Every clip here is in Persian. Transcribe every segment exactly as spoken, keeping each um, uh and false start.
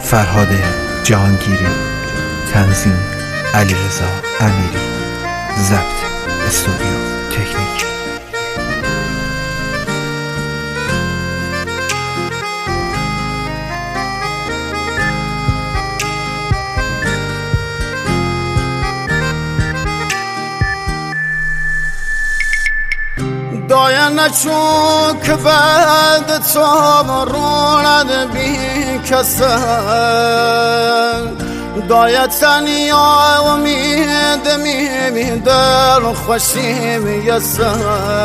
فرهاد جهانگیری، تنظیم علیرضا امیری، ضبط استودیو تکنیک. دایا نچون که بعد تو روند بی کسن، دایا تنیا امید میبی دل خوشی میسن،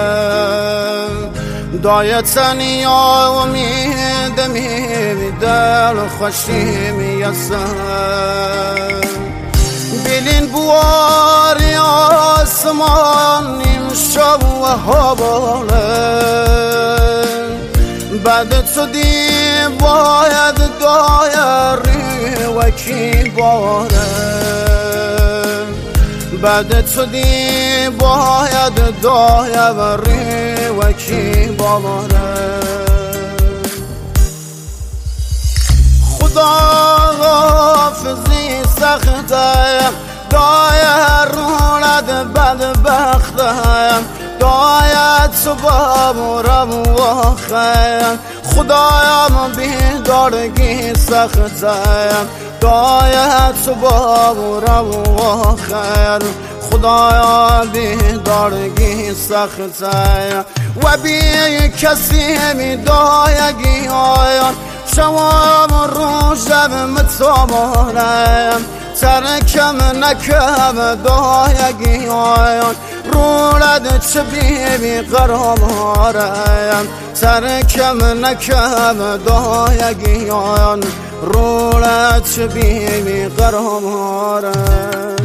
دایا تنیا امید میبی دل خوشی میسن. بلین بواری آسمان نیم شب و حواله، بعد تو دی باید دایری و کی باره، بعد تو دی باید دایری و کی باره. خدا حافظی سخته دایر روند بدبختم، داید تو بابورم واخم، خدایم بیدارگی سختم، داید تو بابورم واخم، خدایا بیدارگی سختم. و بی کسی می دایگی آیان شوام روشم متامانم، ترکم نکم دایگی آیان رولد چه بیمی قرامارم، ترکم نکم دایگی آیان رولد چه بیمی قرامارم.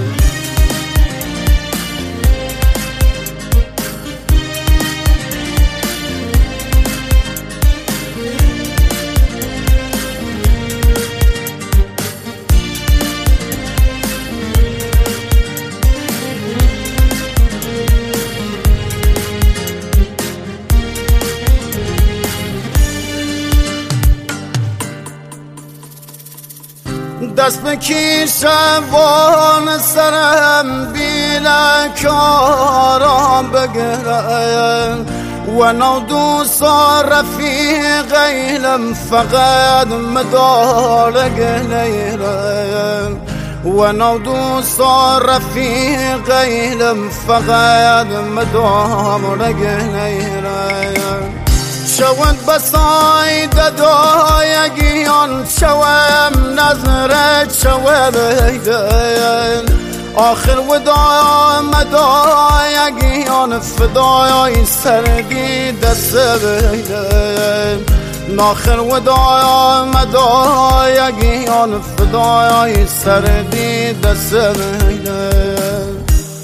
دست بکشم وان سرم بیلک آرام بگرم، و نو دوست رفیق ایلم فقط مدار گلیرم، و نو دوست رفیق ایلم فقط مدار گلیرم. شوند بساید دایگیان شوم نظر شو بیدن، آخر ودایا مدایگیان فدایای سردی دست بیدن، آخر ودایا مدایگیان فدایای سردی دست بیدن.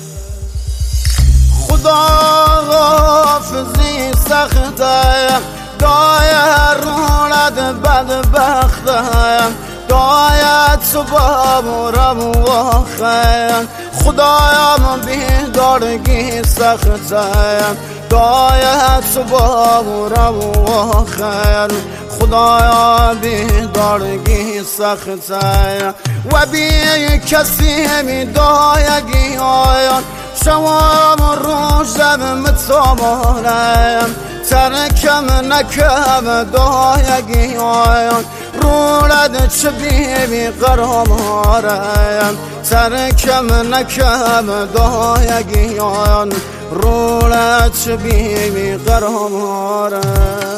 خدا حافظی سخته دایر روند بدبختم، داید تو بابورم واخم، خدایم بیدارگی سختم، داید تو بابورم واخم، خدایا بیدارگی سختم. و بی کسی می دایگی آیان شوام روشم متامانم، ترکم نکم دایگی آیان رولد چه بیمی قرامارم، ترکم نکم دایگی آیان رولد چه بیمی قرامارم.